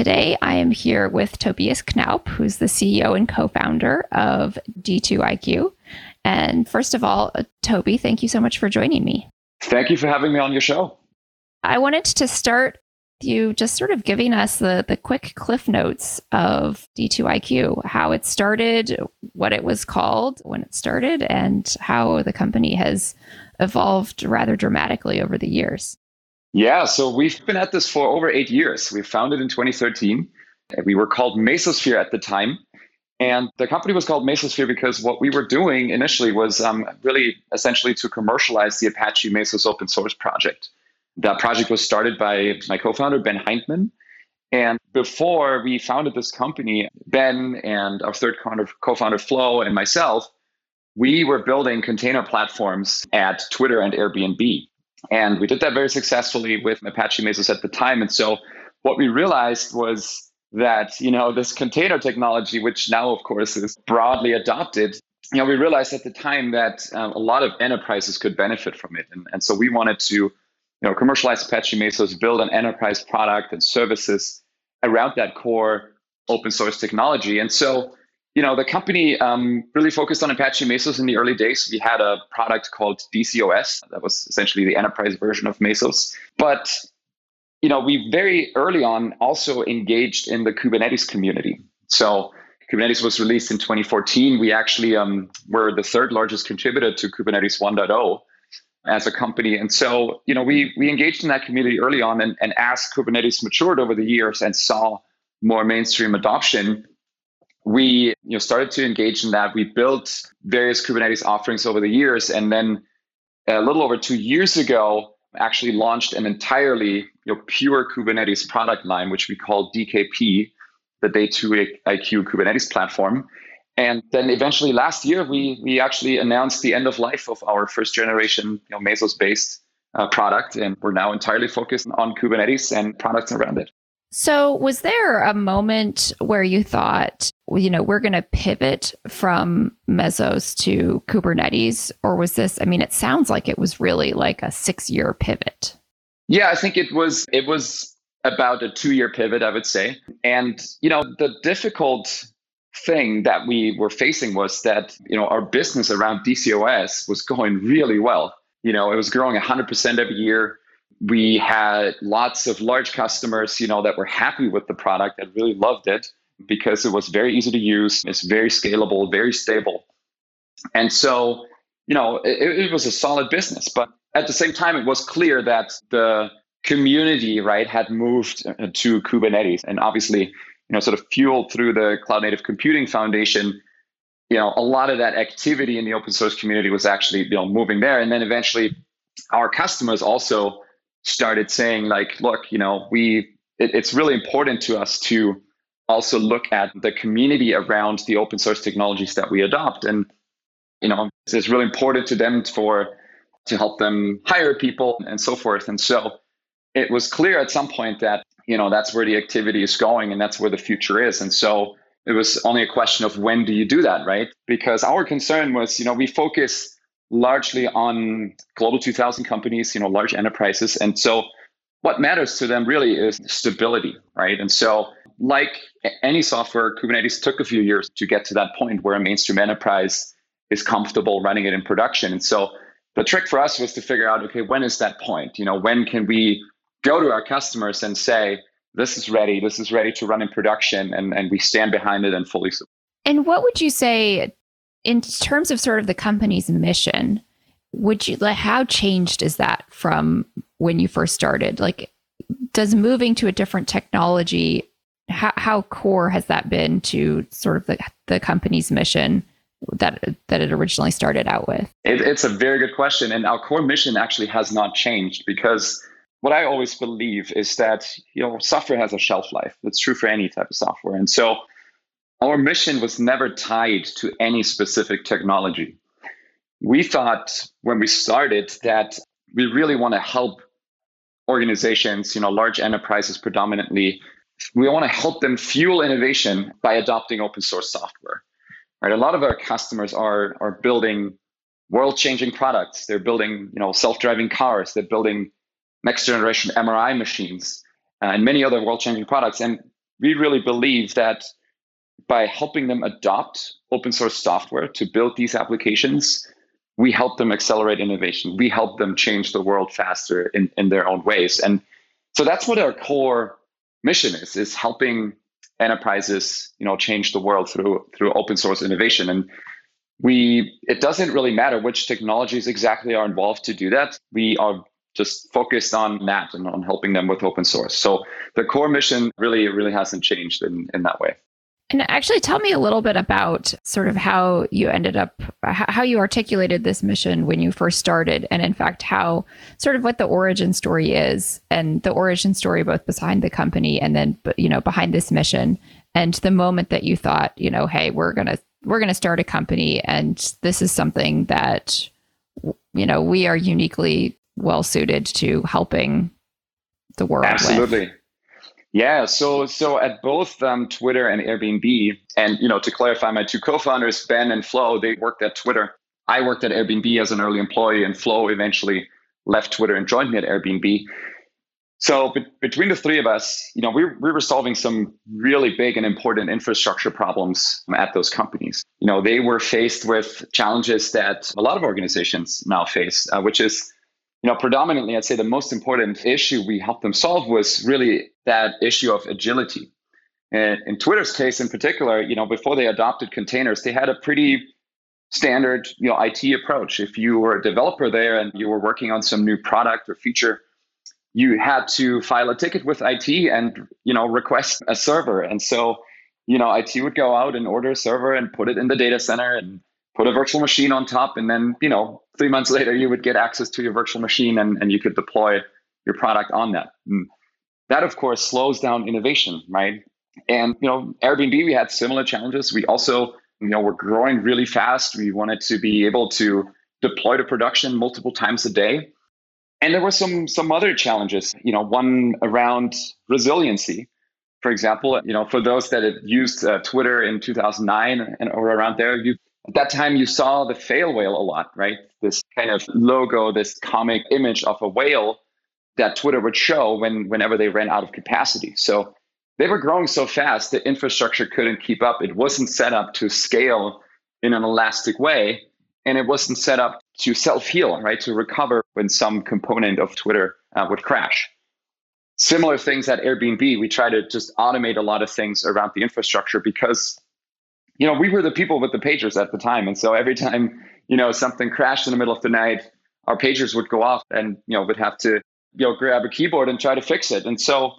today I am here with Tobias Knaup, who's the CEO and co-founder of D2iQ. And first of all, Toby, thank you so much for joining me. Thank you for having me on your show. I wanted to start you just sort of giving us the quick cliff notes of D2iQ, how it started, what it was called when it started, and how the company has evolved rather dramatically over the years. Yeah, so we've been at this for over 8 years. We founded in 2013. We were called Mesosphere at the time. And the company was called Mesosphere because what we were doing initially was really essentially to commercialize the Apache Mesos open source project. That project was started by my co-founder, Ben Hindman. And before we founded this company, Ben and our third co-founder, Flo, and myself, we were building container platforms at Twitter and Airbnb. And we did that very successfully with Apache Mesos at the time. And so what we realized was that, this container technology, which now, of course, is broadly adopted, we realized at the time that a lot of enterprises could benefit from it. And so we wanted to commercialize Apache Mesos, build an enterprise product and services around that core open source technology. And so, the company really focused on Apache Mesos in the early days. We had a product called DCOS that was essentially the enterprise version of Mesos. But, we very early on also engaged in the Kubernetes community. So Kubernetes was released in 2014. We actually were the third largest contributor to Kubernetes 1.0. as a company. And so, we engaged in that community early on, and as Kubernetes matured over the years and saw more mainstream adoption, we started to engage in that. We built various Kubernetes offerings over the years. And then a little over 2 years ago, actually launched an entirely pure Kubernetes product line, which we call DKP, the D2iQ Kubernetes platform. And then eventually last year, we actually announced the end of life of our first generation Mesos-based product. And we're now entirely focused on Kubernetes and products around it. So was there a moment where you thought, we're going to pivot from Mesos to Kubernetes? Or was this, it sounds like it was really like a 6-year pivot. Yeah, I think it was about a 2-year pivot, I would say. And, the difficult thing that we were facing was that, our business around DCOS was going really well. It was growing 100% every year. We had lots of large customers, that were happy with the product and really loved it because it was very easy to use. It's very scalable, very stable. And so, it was a solid business. But at the same time, it was clear that the community, right, had moved to Kubernetes. And obviously, sort of fueled through the Cloud Native Computing Foundation, a lot of that activity in the open source community was actually, moving there. And then eventually our customers also started saying like, look, it's really important to us to also look at the community around the open source technologies that we adopt. And, it's really important to them to help them hire people and so forth. And so it was clear at some point that, that's where the activity is going and that's where the future is. And so it was only a question of when do you do that, right? Because our concern was, we focus largely on Global 2000 companies, large enterprises. And so what matters to them really is stability, right? And so like any software, Kubernetes took a few years to get to that point where a mainstream enterprise is comfortable running it in production. And so the trick for us was to figure out, okay, when is that point? When can we go to our customers and say, this is ready to run in production, and we stand behind it and fully support. And what would you say in terms of sort of the company's mission? How changed is that from when you first started? Like, does moving to a different technology, how core has that been to sort of the company's mission that it originally started out with? It's a very good question. And our core mission actually has not changed, because what I always believe is that, software has a shelf life. That's true for any type of software. And so our mission was never tied to any specific technology. We thought when we started that we really want to help organizations, large enterprises predominantly, we want to help them fuel innovation by adopting open source software. Right? A lot of our customers are building world-changing products. They're building, self-driving cars. They're building next generation MRI machines and many other world-changing products. And we really believe that by helping them adopt open source software to build these applications, we help them accelerate innovation. We help them change the world faster in their own ways. And so that's what our core mission is helping enterprises, change the world through open source innovation. And it doesn't really matter which technologies exactly are involved to do that. We are just focused on that and on helping them with open source. So the core mission really hasn't changed in that way. And actually, tell me a little bit about sort of how you ended up, how you articulated this mission when you first started, and in fact, how sort of what the origin story is, and the origin story both behind the company and then, behind this mission, and the moment that you thought, hey, we're gonna start a company, and this is something that, we are uniquely well suited to helping the world. Absolutely. With. Yeah, so at both Twitter and Airbnb, and to clarify, my two co-founders, Ben and Flo, they worked at Twitter. I worked at Airbnb as an early employee, and Flo eventually left Twitter and joined me at Airbnb. So between the three of us, we were solving some really big and important infrastructure problems at those companies. They were faced with challenges that a lot of organizations now face, which is predominantly, I'd say the most important issue we helped them solve was really that issue of agility. And in Twitter's case in particular, before they adopted containers, they had a pretty standard, IT approach. If you were a developer there and you were working on some new product or feature, you had to file a ticket with IT and, request a server. And so, IT would go out and order a server and put it in the data center and put a virtual machine on top. And then, 3 months later, you would get access to your virtual machine and you could deploy your product on that. And that, of course, slows down innovation, right? And, Airbnb, we had similar challenges. We also, were growing really fast. We wanted to be able to deploy to production multiple times a day. And there were some other challenges, one around resiliency. For example, for those that had used Twitter in 2009 or around there, at that time, you saw the fail whale a lot, right? This kind of logo, this comic image of a whale that Twitter would show whenever they ran out of capacity. So they were growing so fast, the infrastructure couldn't keep up. It wasn't set up to scale in an elastic way. And it wasn't set up to self-heal, right? To recover when some component of Twitter would crash. Similar things at Airbnb, we try to just automate a lot of things around the infrastructure because we were the people with the pagers at the time. And so every time, something crashed in the middle of the night, our pagers would go off and, would have to, grab a keyboard and try to fix it. And so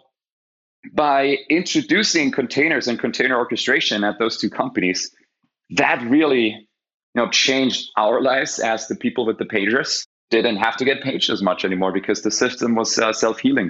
by introducing containers and container orchestration at those two companies, that really, changed our lives as the people with the pagers. Didn't have to get paged as much anymore because the system was self-healing.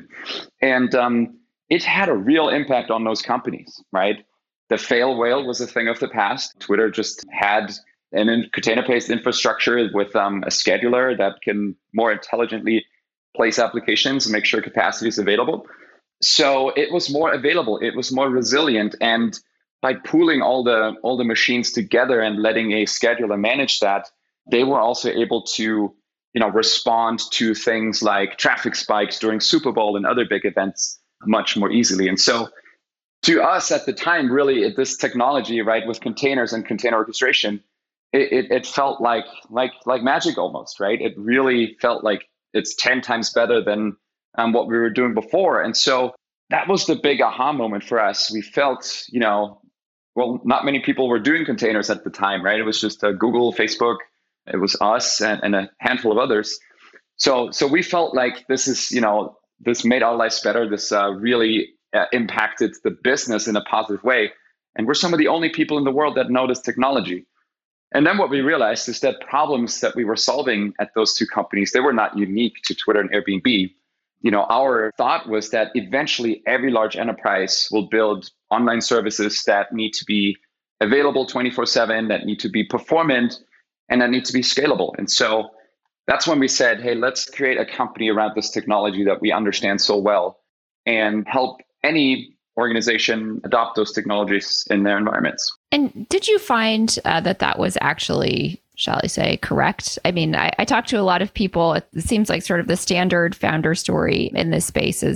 And it had a real impact on those companies, right? The fail whale was a thing of the past. Twitter just had an container-based infrastructure with a scheduler that can more intelligently place applications and make sure capacity is available. So it was more available. It was more resilient. And by pooling all the machines together and letting a scheduler manage that, they were also able to respond to things like traffic spikes during Super Bowl and other big events much more easily. And so to us at the time, really, this technology, right, with containers and container orchestration, it felt like magic almost, right? It really felt like it's 10 times better than what we were doing before. And so that was the big aha moment for us. We felt, not many people were doing containers at the time, right? It was just Google, Facebook, it was us and a handful of others. So we felt like this is, this made our lives better. This really impacted the business in a positive way. And we're some of the only people in the world that know this technology. And then what we realized is that problems that we were solving at those two companies, they were not unique to Twitter and Airbnb. Our thought was that eventually every large enterprise will build online services that need to be available 24/7, that need to be performant, and that need to be scalable. And so that's when we said, hey, let's create a company around this technology that we understand so well and help any organization adopt those technologies in their environments. And did you find that was actually, shall I say, correct? I mean, I talked to a lot of people. It seems like sort of the standard founder story in this space is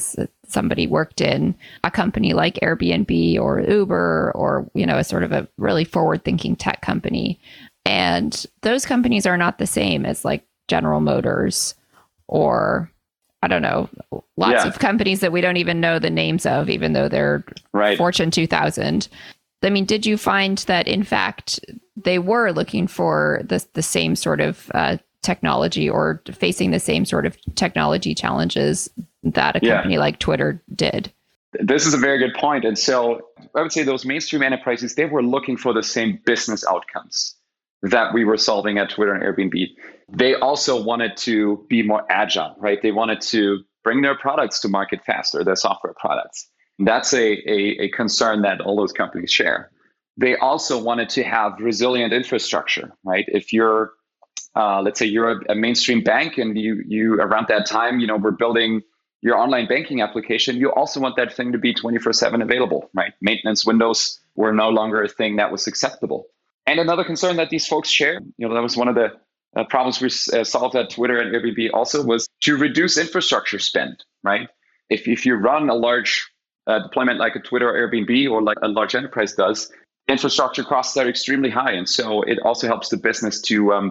somebody worked in a company like Airbnb or Uber or, a sort of a really forward-thinking tech company. And those companies are not the same as like General Motors or, I don't know, lots of companies that we don't even know the names of, even though they're Fortune 2000. I mean, did you find that, in fact, they were looking for the same sort of technology or facing the same sort of technology challenges that a company like Twitter did? This is a very good point. And so I would say those mainstream enterprises, they were looking for the same business outcomes that we were solving at Twitter and Airbnb. They also wanted to be more agile, right? They wanted to bring their products to market faster, their software products. That's a concern that all those companies share. They also wanted to have resilient infrastructure, right? If you're, let's say you're a mainstream bank and you around that time, we're building your online banking application, you also want that thing to be 24/7 available, right? Maintenance windows were no longer a thing that was acceptable. And another concern that these folks share, that was one of the problems we solved at Twitter and Airbnb also, was to reduce infrastructure spend, right? If you run a large deployment like a Twitter or Airbnb or like a large enterprise does, infrastructure costs are extremely high. And so it also helps the business to,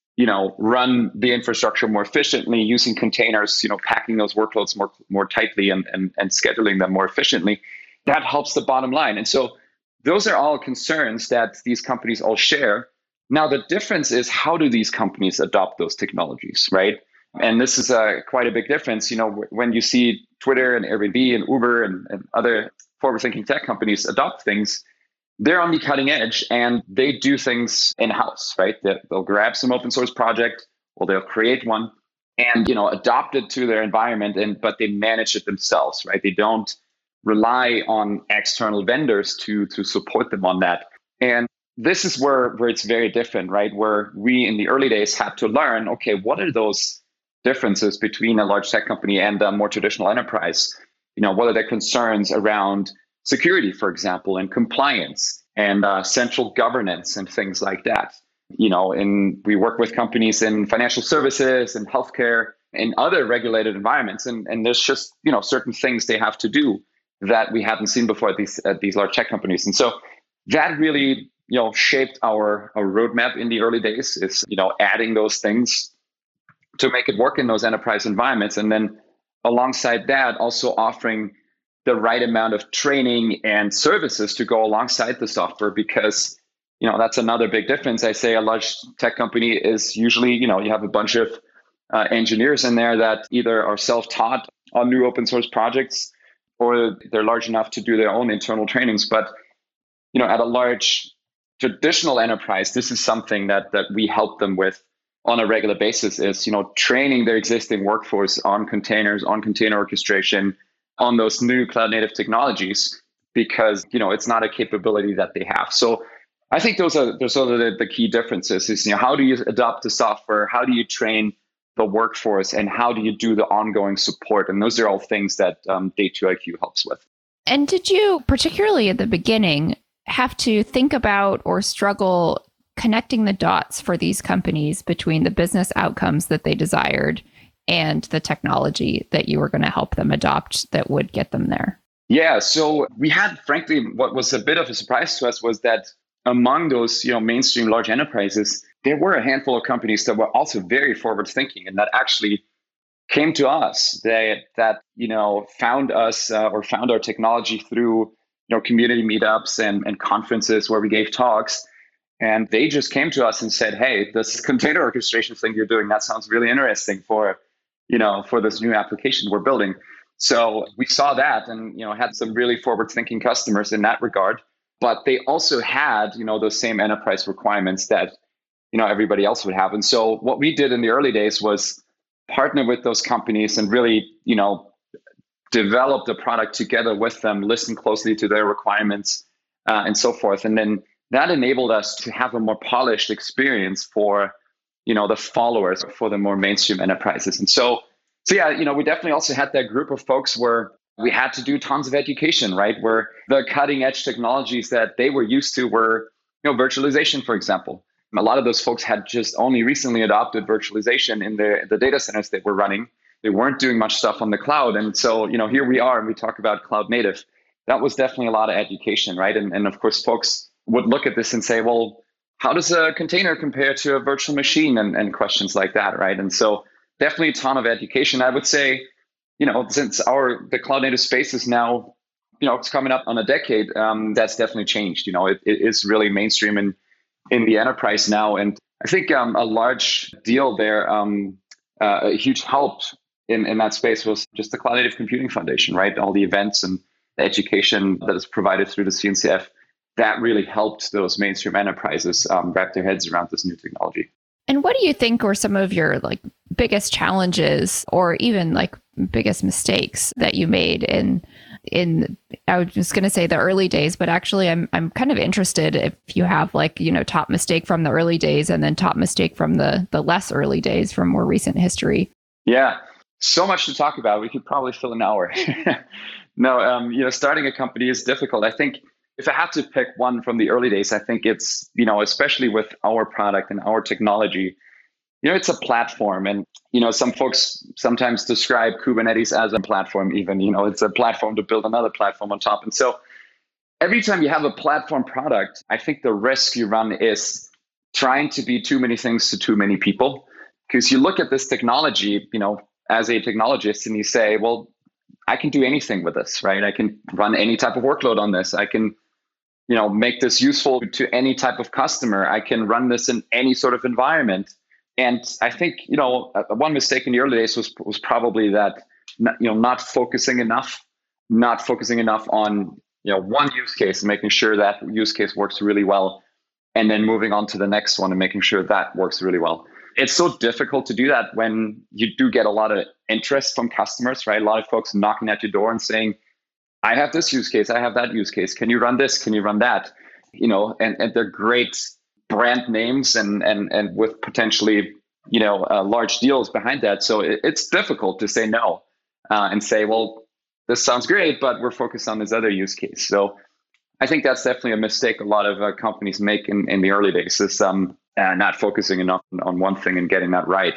run the infrastructure more efficiently using containers, packing those workloads more tightly and scheduling them more efficiently. That helps the bottom line. And so those are all concerns that these companies all share. Now, the difference is, how do these companies adopt those technologies, right? And this is quite a big difference. When you see Twitter and Airbnb and Uber and other forward-thinking tech companies adopt things, they're on the cutting edge and they do things in-house, right? They'll grab some open source project or they'll create one and adopt it to their environment, but they manage it themselves, right? They don't rely on external vendors to support them on that. And this is where it's very different, right? Where we in the early days had to learn, okay, what are those differences between a large tech company and a more traditional enterprise? What are their concerns around security, for example, and compliance and central governance and things like that? We work with companies in financial services and healthcare and other regulated environments, and there's just certain things they have to do that we haven't seen before at these large tech companies. And so that really shaped our roadmap in the early days, is adding those things to make it work in those enterprise environments, and then alongside that also offering the right amount of training and services to go alongside the software, because that's another big difference. I say a large tech company is usually you have a bunch of engineers in there that either are self-taught on new open source projects or they're large enough to do their own internal trainings. But at a large traditional enterprise, this is something that we help them with on a regular basis, is training their existing workforce on containers, on container orchestration, on those new cloud native technologies, because it's not a capability that they have. So I think those are the key differences. Is how do you adopt the software, how do you train the workforce, and how do you do the ongoing support? And those are all things that Day2IQ helps with. And did you, particularly at the beginning, have to think about or struggle connecting the dots for these companies between the business outcomes that they desired and the technology that you were going to help them adopt that would get them there? Yeah, so we had, frankly, what was a bit of a surprise to us was that among those mainstream large enterprises, there were a handful of companies that were also very forward thinking and that actually came to us, that found us or found our technology through community meetups and conferences where we gave talks. And they just came to us and said, hey, this container orchestration thing you're doing, that sounds really interesting for this new application we're building. So we saw that and had some really forward thinking customers in that regard. But they also had those same enterprise requirements that everybody else would have. And so what we did in the early days was partner with those companies and really develop the product together with them, listen closely to their requirements and so forth. And then that enabled us to have a more polished experience for the followers, for the more mainstream enterprises. And so yeah, we definitely also had that group of folks where we had to do tons of education, right? Where the cutting edge technologies that they were used to were, virtualization, for example. A lot of those folks had just only recently adopted virtualization in the data centers that we're running. They weren't doing much stuff on the cloud. And so, here we are and we talk about cloud native. That was definitely a lot of education, right? And of course, folks would look at this and say, well, how does a container compare to a virtual machine and questions like that, right? And so definitely a ton of education. I would say, since the cloud native space is now, it's coming up on a decade, that's definitely changed. It is really mainstream in the enterprise now. And I think a large deal there, a huge help in that space was just the Cloud Native Computing Foundation, right? All the events and the education that is provided through the CNCF, that really helped those mainstream enterprises wrap their heads around this new technology. And what do you think were some of your biggest challenges or even biggest mistakes that you made in I was just going to say the early days, but actually I'm kind of interested if you have top mistake from the early days and then top mistake from the less early days from more recent history. Yeah, so much to talk about. We could probably fill an hour. No, starting a company is difficult. I think if I had to pick one from the early days, I think it's, especially with our product and our technology, it's a platform. And, some folks sometimes describe Kubernetes as a platform, even, it's a platform to build another platform on top. And so every time you have a platform product, I think the risk you run is trying to be too many things to too many people. Because you look at this technology, as a technologist, and you say, well, I can do anything with this, right? I can run any type of workload on this. I can, make this useful to any type of customer. I can run this in any sort of environment. And I think, one mistake in the early days was probably that, not focusing enough on, one use case and making sure that use case works really well. And then moving on to the next one and making sure that works really well. It's so difficult to do that when you do get a lot of interest from customers, right? A lot of folks knocking at your door and saying, I have this use case, I have that use case. Can you run this? Can you run that? And they're great brand names and with potentially, large deals behind that. So it's difficult to say no and say, well, this sounds great, but we're focused on this other use case. So I think that's definitely a mistake a lot of companies make in the early days is not focusing enough on one thing and getting that right.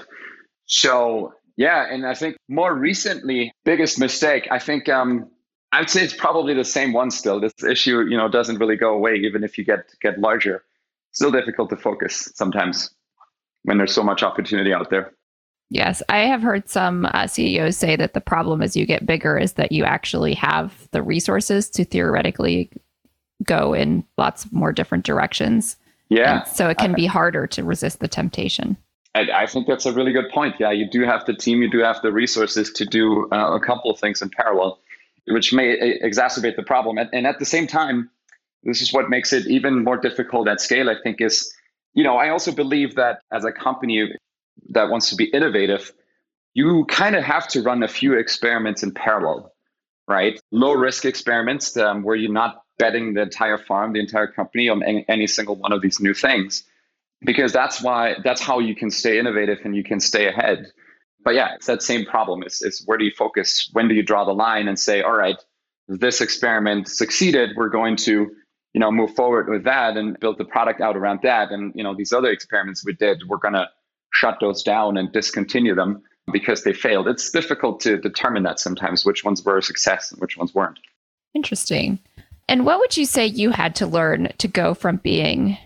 So yeah, and I think more recently, biggest mistake, I think I'd say it's probably the same one still. This issue, doesn't really go away even if you get larger. Still difficult to focus sometimes when there's so much opportunity out there. Yes, I have heard some CEOs say that the problem as you get bigger is that you actually have the resources to theoretically go in lots more different directions. Yeah. And so it can be harder to resist the temptation. I think that's a really good point. Yeah, you do have the team, you do have the resources to do a couple of things in parallel, which may exacerbate the problem. And at the same time, this is what makes it even more difficult at scale, I think, is, I also believe that as a company that wants to be innovative, you kind of have to run a few experiments in parallel, right? Low risk experiments where you're not betting the entire farm, the entire company on any single one of these new things, because that's how you can stay innovative and you can stay ahead. But yeah, it's that same problem is where do you focus? When do you draw the line and say, all right, this experiment succeeded, we're going to move forward with that and build the product out around that. And, these other experiments we did, we're going to shut those down and discontinue them because they failed. It's difficult to determine that sometimes, which ones were a success and which ones weren't. Interesting. And what would you say you had to learn to go from being,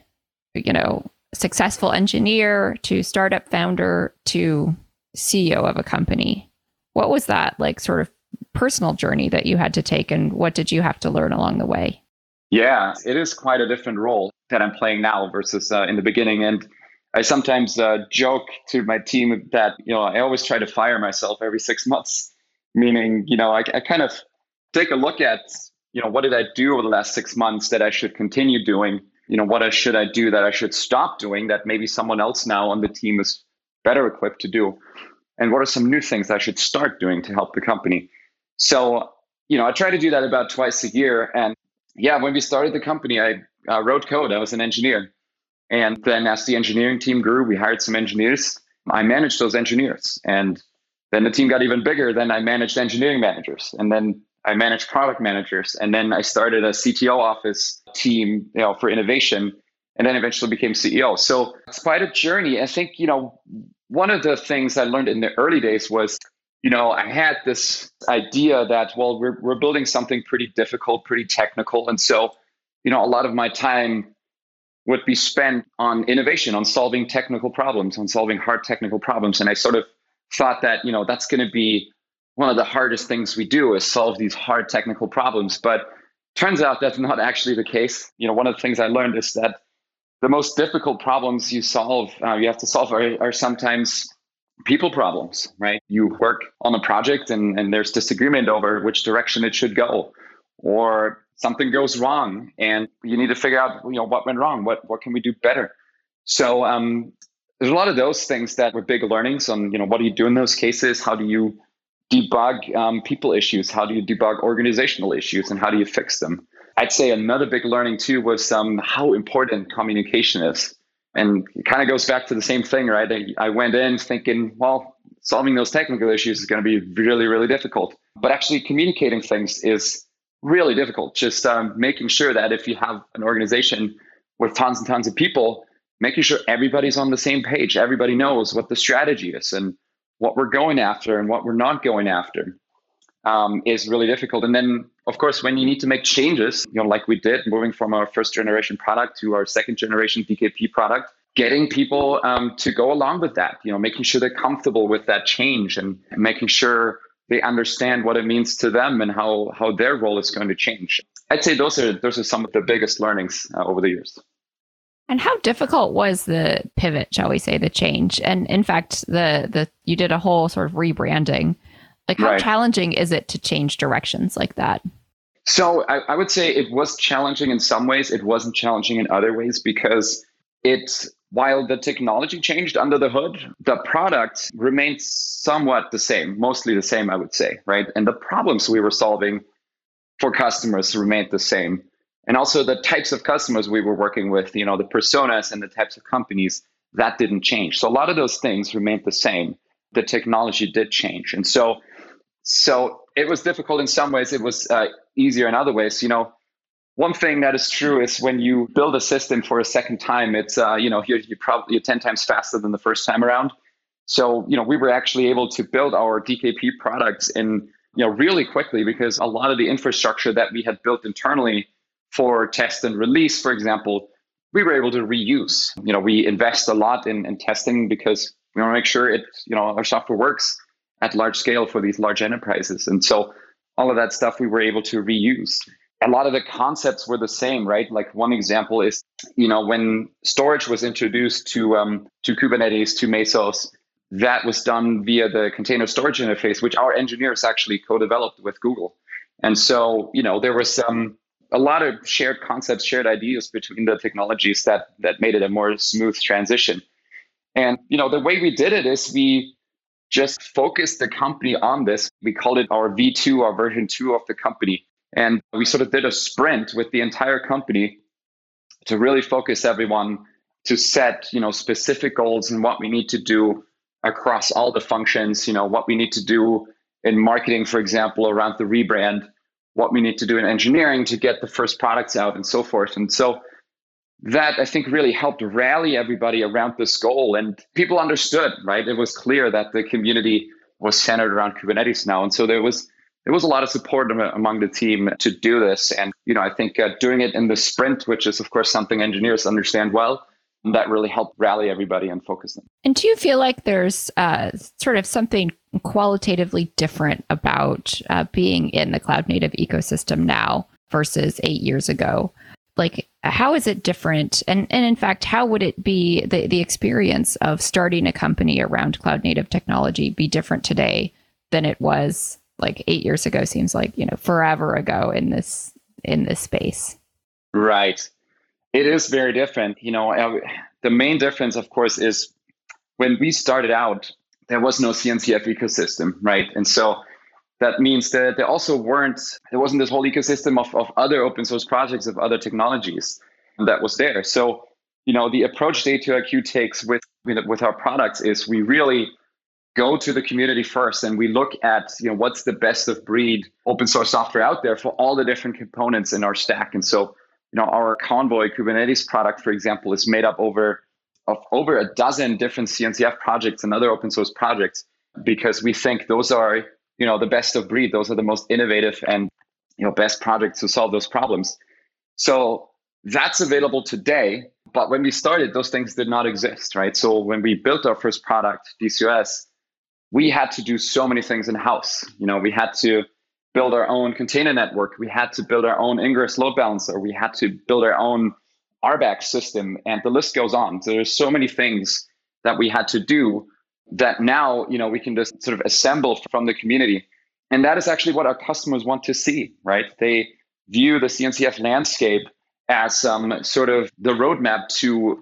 successful engineer to startup founder to CEO of a company? What was that sort of personal journey that you had to take, and what did you have to learn along the way? Yeah, it is quite a different role that I'm playing now versus in the beginning. And I sometimes joke to my team that, I always try to fire myself every 6 months, meaning, I kind of take a look at, what did I do over the last 6 months that I should continue doing? What should I do that I should stop doing that maybe someone else now on the team is better equipped to do? And what are some new things I should start doing to help the company? So, I try to do that about twice a year. And yeah, when we started the company, I wrote code. I was an engineer. And then as the engineering team grew, we hired some engineers. I managed those engineers. And then the team got even bigger. Then I managed engineering managers. And then I managed product managers. And then I started a CTO office team, for innovation, and then eventually became CEO. So it's quite a journey. I think, one of the things I learned in the early days was I had this idea that, well, we're building something pretty difficult, pretty technical. And so, a lot of my time would be spent on innovation, on solving technical problems, on solving hard technical problems. And I sort of thought that, that's going to be one of the hardest things we do is solve these hard technical problems. But turns out that's not actually the case. One of the things I learned is that the most difficult problems you have to solve are sometimes people problems, right? You work on a project and there's disagreement over which direction it should go, or something goes wrong and you need to figure out, what went wrong, what can we do better? So there's a lot of those things that were big learnings on, what do you do in those cases? How do you debug people issues? How do you debug organizational issues and how do you fix them? I'd say another big learning too was how important communication is. And it kind of goes back to the same thing, right? I went in thinking, well, solving those technical issues is going to be really, really difficult. But actually communicating things is really difficult. Just making sure that if you have an organization with tons and tons of people, making sure everybody's on the same page, everybody knows what the strategy is and what we're going after and what we're not going after is really difficult. And then, of course, when you need to make changes, like we did, moving from our first generation product to our second generation DKP product, getting people to go along with that, making sure they're comfortable with that change and making sure they understand what it means to them and how their role is going to change. I'd say those are some of the biggest learnings over the years. And how difficult was the pivot, shall we say, the change? And in fact, you did a whole sort of rebranding. Like, how challenging is it to change directions like that? So I would say it was challenging in some ways. It wasn't challenging in other ways because while the technology changed under the hood, the product remained somewhat the same, mostly the same, I would say, right? And the problems we were solving for customers remained the same. And also the types of customers we were working with, the personas and the types of companies, that didn't change. So a lot of those things remained the same. The technology did change. And so it was difficult in some ways. It was easier in other ways. One thing that is true is when you build a system for a second time, it's, you're 10 times faster than the first time around. So, we were actually able to build our DKP products in, really quickly because a lot of the infrastructure that we had built internally for test and release, for example, we were able to reuse. We invest a lot in testing because we want to make sure our software works at large scale for these large enterprises. And so all of that stuff we were able to reuse. A lot of the concepts were the same, right? Like one example is, when storage was introduced to Kubernetes, to Mesos, that was done via the container storage interface, which our engineers actually co-developed with Google. And so, there was a lot of shared concepts, shared ideas between the technologies that made it a more smooth transition. And, the way we did it is we just focused the company on this. We called it our V2, our version 2 of the company. And we sort of did a sprint with the entire company to really focus everyone to set, specific goals and what we need to do across all the functions, what we need to do in marketing, for example, around the rebrand, what we need to do in engineering to get the first products out and so forth. And so that I think really helped rally everybody around this goal, and people understood, right? It was clear that the community was centered around Kubernetes now. And so there was a lot of support among the team to do this. And, I think doing it in the sprint, which is of course something engineers understand well, that really helped rally everybody and focus them. And do you feel like there's sort of something qualitatively different about being in the cloud native ecosystem now versus 8 years ago? Like, how is it different? And in fact, how would it be the experience of starting a company around cloud native technology be different today than it was like 8 years ago? Seems like, forever ago in this space. Right. It is very different. The main difference, of course, is when we started out, there was no CNCF ecosystem, right? And so that means that there wasn't this whole ecosystem of other open source projects, of other technologies that was there. So, the approach D2iQ takes with our products is we really go to the community first and we look at, what's the best of breed open source software out there for all the different components in our stack. And so, our Convoy Kubernetes product, for example, is made up of over a dozen different CNCF projects and other open source projects. because we think those are, the best of breed. Those are the most innovative and, best projects to solve those problems. So that's available today. But when we started, those things did not exist, right? So when we built our first product, DCOS, we had to do so many things in-house. We had to build our own container network. We had to build our own Ingress load balancer. We had to build our own RBAC system, and the list goes on. So there's so many things that we had to do that now, we can just sort of assemble from the community. And that is actually what our customers want to see, right? They view the CNCF landscape as sort of the roadmap to,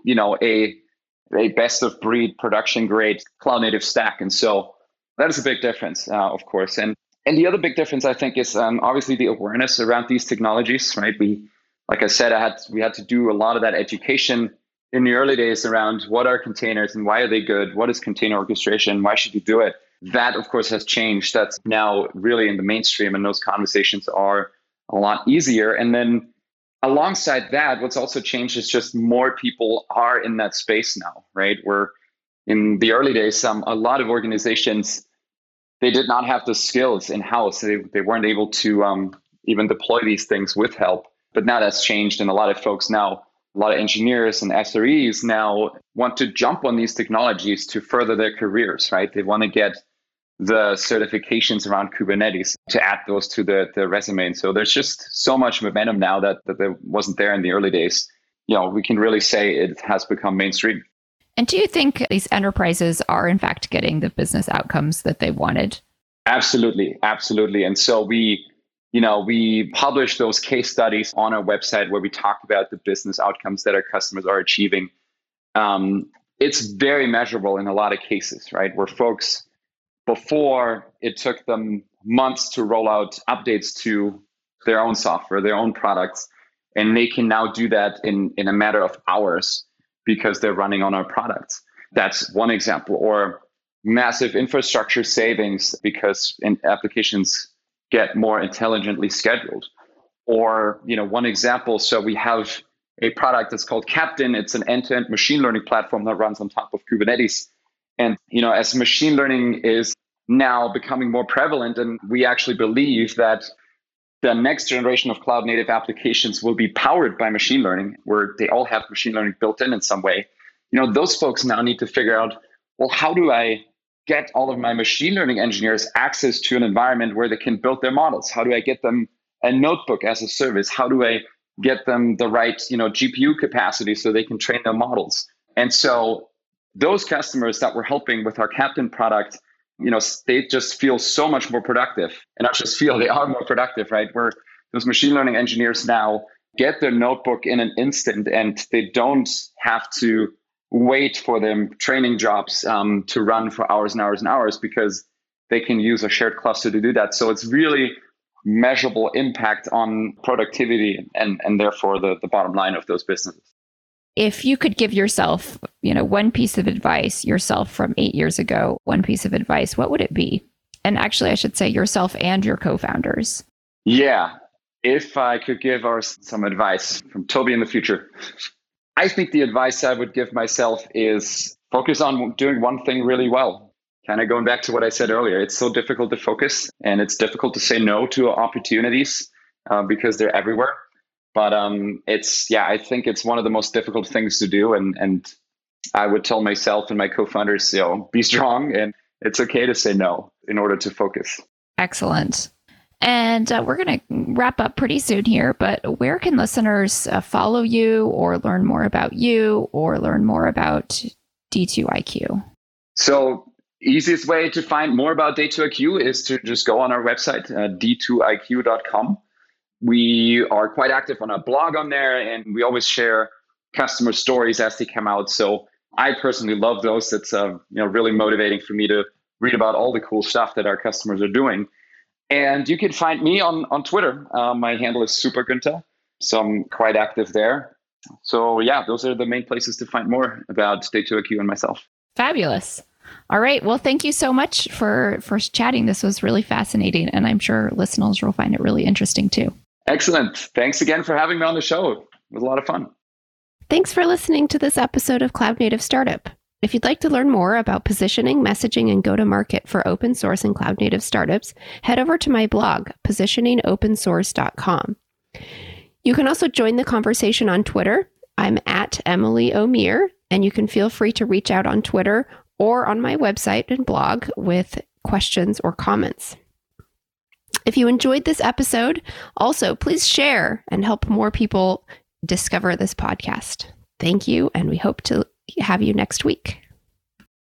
a best of breed production grade cloud native stack. And so that is a big difference, of course. And the other big difference, I think, is obviously the awareness around these technologies, right? Like I said, we had to do a lot of that education in the early days around what are containers and why are they good? What is container orchestration? Why should you do it? That, of course, has changed. That's now really in the mainstream, and those conversations are a lot easier. And then alongside that, what's also changed is just more people are in that space now, right? Where in the early days, a lot of organizations, they did not have the skills in-house. They weren't able to even deploy these things with help. But now that's changed, and a lot of folks now, a lot of engineers and SREs now want to jump on these technologies to further their careers, right? They want to get the certifications around Kubernetes to add those to the resume. And so there's just so much momentum now that there wasn't there in the early days. We can really say it has become mainstream. And do you think these enterprises are in fact getting the business outcomes that they wanted? Absolutely. Absolutely. And so we publish those case studies on our website where we talk about the business outcomes that our customers are achieving. It's very measurable in a lot of cases, right? Where folks, before it took them months to roll out updates to their own software, their own products, and they can now do that in a matter of hours because they're running on our products. That's one example. Or massive infrastructure savings because applications get more intelligently scheduled. Or, one example, so we have a product that's called Captain. It's an end-to-end machine learning platform that runs on top of Kubernetes. And, as machine learning is now becoming more prevalent, and we actually believe that the next generation of cloud native applications will be powered by machine learning, where they all have machine learning built in some way. Those folks now need to figure out, well, how do I get all of my machine learning engineers access to an environment where they can build their models? How do I get them a notebook as a service? How do I get them the right, GPU capacity so they can train their models? And so those customers that we're helping with our Captain product, they just feel so much more productive. And not just feel, they are more productive, right? Where those machine learning engineers now get their notebook in an instant, and they don't have to wait for them training jobs to run for hours and hours and hours, because they can use a shared cluster to do that. So it's really measurable impact on productivity and therefore the bottom line of those businesses. If you could give yourself, one piece of advice, yourself from 8 years ago, one piece of advice, what would it be? And actually, I should say yourself and your co-founders. Yeah. If I could give some advice from Toby in the future, I think the advice I would give myself is focus on doing one thing really well. Kind of going back to what I said earlier, it's so difficult to focus, and it's difficult to say no to opportunities because they're everywhere. But I think it's one of the most difficult things to do. And I would tell myself and my co-founders, be strong, and it's okay to say no in order to focus. Excellent. And we're going to wrap up pretty soon here, but where can listeners follow you or learn more about you or learn more about D2iQ? So easiest way to find more about D2iQ is to just go on our website, d2iq.com. We are quite active on our blog on there, and we always share customer stories as they come out. So I personally love those. It's really motivating for me to read about all the cool stuff that our customers are doing. And you can find me on Twitter. My handle is SuperGunther, so I'm quite active there. So yeah, those are the main places to find more about D2iQ and myself. Fabulous. All right. Well, thank you so much for chatting. This was really fascinating, and I'm sure listeners will find it really interesting too. Excellent. Thanks again for having me on the show. It was a lot of fun. Thanks for listening to this episode of Cloud Native Startup. If you'd like to learn more about positioning, messaging, and go-to-market for open source and cloud-native startups, head over to my blog, positioningopensource.com. You can also join the conversation on Twitter. I'm at Emily O'Meara, and you can feel free to reach out on Twitter or on my website and blog with questions or comments. If you enjoyed this episode, also please share and help more people discover this podcast. Thank you, and we hope to have you next week.